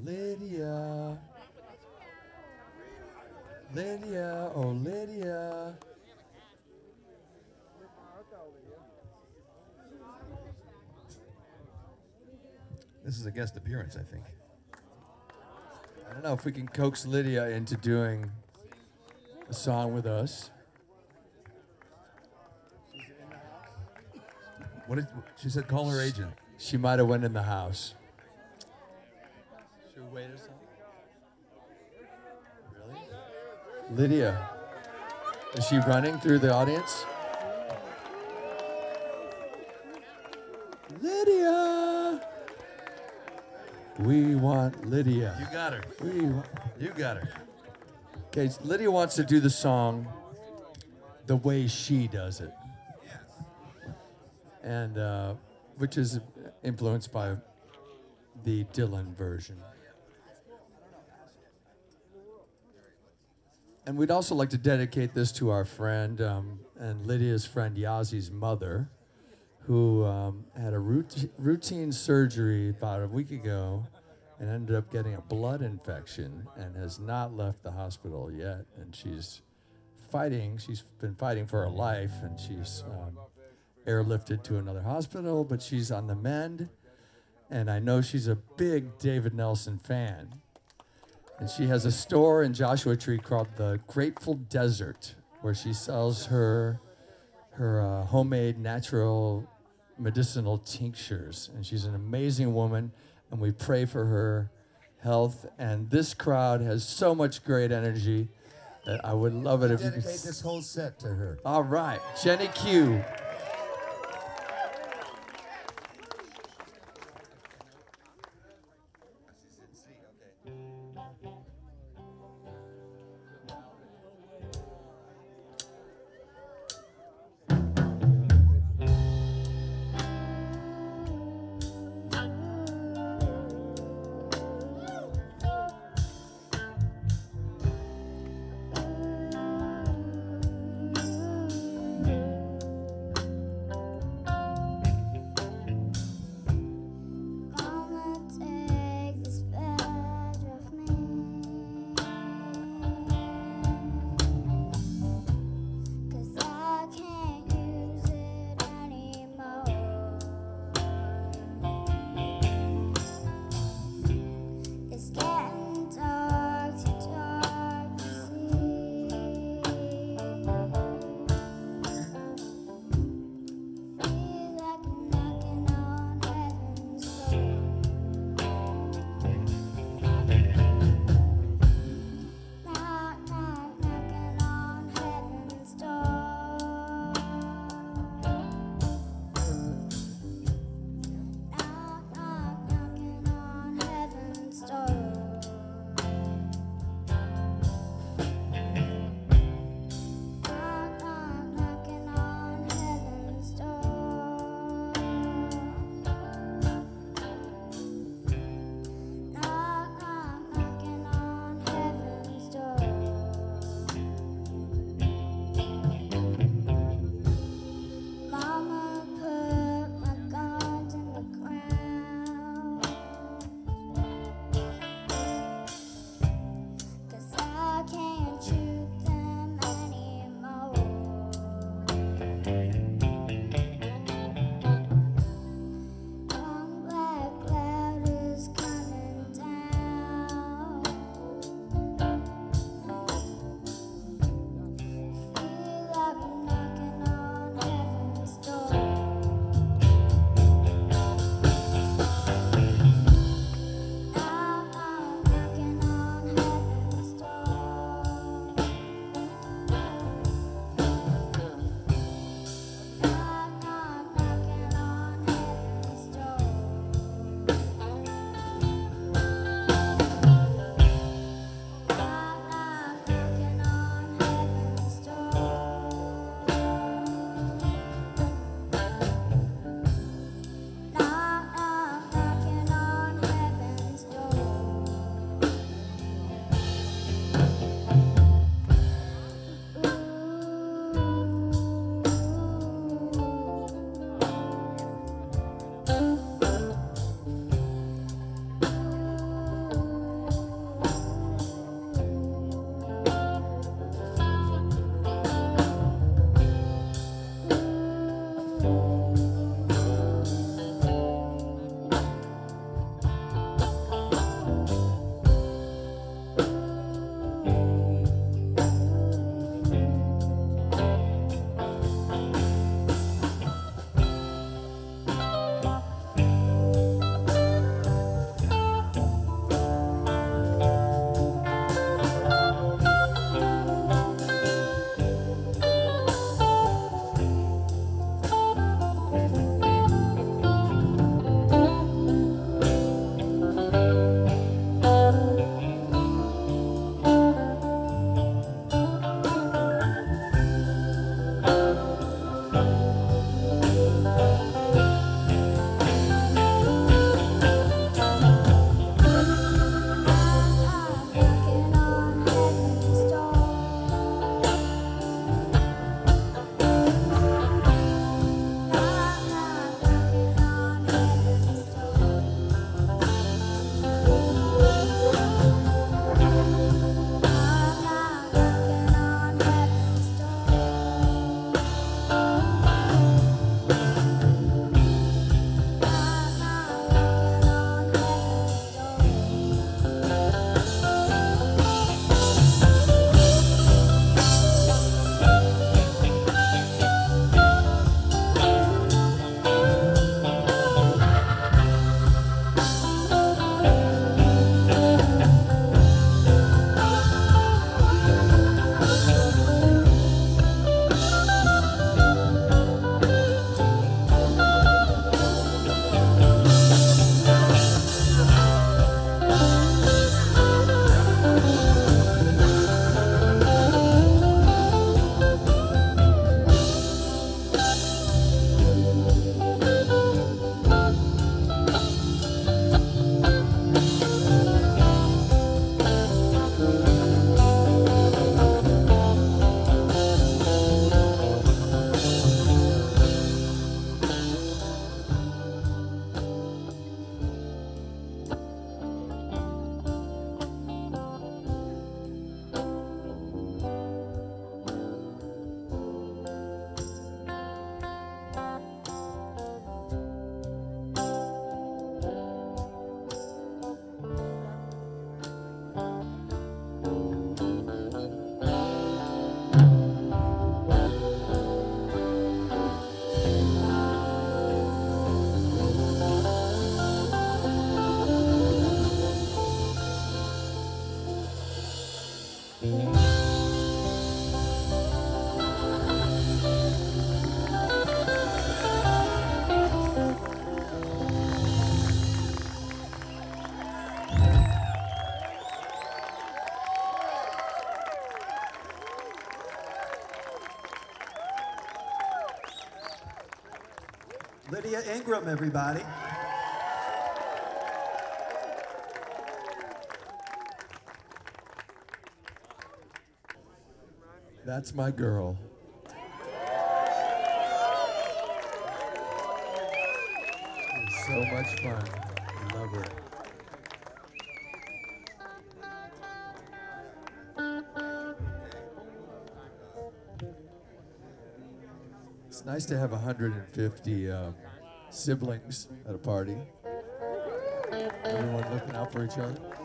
Lydia. Lydia, oh Lydia. This is a guest appearance, I think. I don't know if we can coax Lydia into doing a song with us. What did she said? Call her agent. She might have went in the house. Should we wait or something? Really? Lydia, is she running through the audience? Lydia! We want Lydia. You got her. You got her. Okay, Lydia wants to do the song the way she does it. And which is influenced by the Dylan version. And we'd also like to dedicate this to our friend and Lydia's friend Yazi's mother, who had a routine surgery about a week ago and ended up getting a blood infection and has not left the hospital yet. And she's fighting. She's been fighting for her life, and she's airlifted to another hospital, but she's on the mend. And I know she's a big David Nelson fan. And she has a store in Joshua Tree called the Grateful Desert, where she sells her homemade natural medicinal tinctures. And she's an amazing woman, and we pray for her health. And this crowd has so much great energy that I would love it if you could dedicate this whole set to her. All right, Jenny Q. Lydia Ingram, everybody. That's my girl. It's so much fun. I love her. It's nice to have 150 siblings at a party. Everyone looking out for each other.